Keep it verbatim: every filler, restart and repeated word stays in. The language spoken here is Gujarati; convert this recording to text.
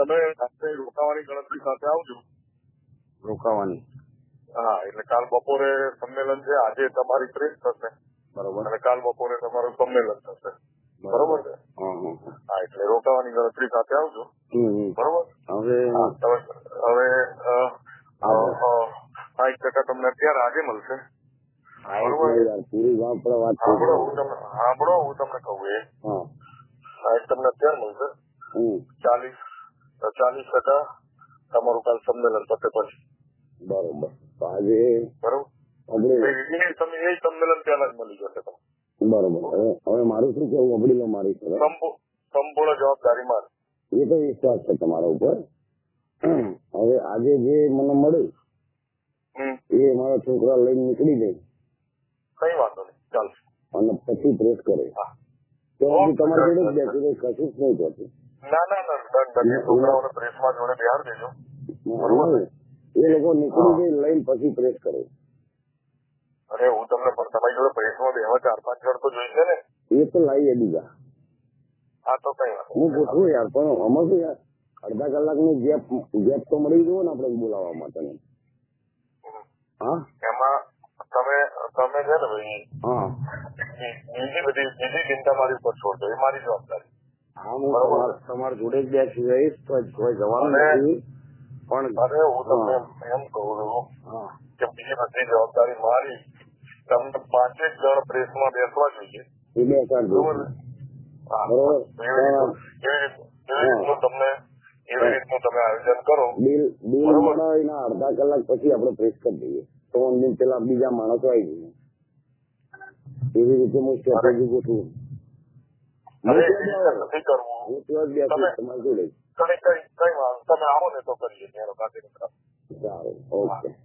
તમે રાત્રે રોકાવાની ગણતરી સાથે આવજો. રોકાવાની? હા, એટલે કાલ બપોરે સંમેલન છે, આજે તમારી પ્રેસ થશે. બરોબર. અને કાલ બપોરે તમારું સંમેલન થશે. બરોબર છે? હા, એટલે રોકાવાની ગણતરી સાથે આવજો. બરોબર. હવે હવે સાઠ ટકા તમને અત્યારે આજે મળશે. પૂરી વાત વાત સાંભળો હું તમને સાંભળો હું તમને કહું એ સાઠ તમને અત્યારે મળશે. ચાલીસ ચાલીસ ટકા તમારું કાલ સંમેલન પતે પછી. બરોબર. આજે બરોબર. તમે એ સંમેલન પહેલા જ મળી જશે તમને. બરોબર. હવે મારું શું કેવું અબડીલો મારી છે સંપૂર્ણ જવાબદારી મારી. એ તો વિશ્વાસ છે તમારા ઉપર. હવે આજે જે મને મળ્યું એ મારા છોકરા લઈને નીકળી જાય. કઈ વાંધો નહીં, ચાલશે. અને પછી પ્રેસ કરે તો તમારી જોડે જ બેસી કશું જ નહીં કરતું. ના ના ના છોકરાઓને પ્રેસમાં જોડે બિહાર દેજો. બરોબર. એ લોકો નીકળી જાય લઈને પછી પ્રેસ કરે. અરે હું તમને પણ તમારી જોડે પ્રેસમાં બેવા ચાર પાંચ જણ તો જોઈશે ને. એ તો લાવીએ બીજા. હા તો કઈ વાત હું પૂછું યાર, પણ આમાં શું યાર અડધા કલાક નું ગેપ ગેપ તો મળી ગયો ને આપડે બોલાવવા માટે. હા, એમાં તમે તમે છે ને ભાઈ, હા, બીજી બધી બીજી ચિંતા મારી ઉપર છોડજો, એ મારી જવાબદારી. હા, હું તમારા જોડે જ બેસી જઈશ તો કોઈ જવાનું નથી. પણ અરે હું તમને એમ કહું છું કે બીજી બધી જવાબદારી મારી. તમને પાંચેક જણ પ્રેસમાં બેસવા જોઈએ. એ બેસાડજો. તમને એવી રીતનું તમે આયોજન કરો. બિલ બિલ મળે એના અડધા કલાક પછી આપડે પ્રેસ કરી દઈએ તો દિન પેલા બીજા માણસો આવી જઈએ. એવી રીતે હું સ્ટ્રેટેજી ગોઠવું. નથી કરવું. હું ત્યાં જ બેસીશ તમારી જોડે. કઈ કઈ કઈ વાત તમે આવો ને તો કરીએ. સારું, ઓકે.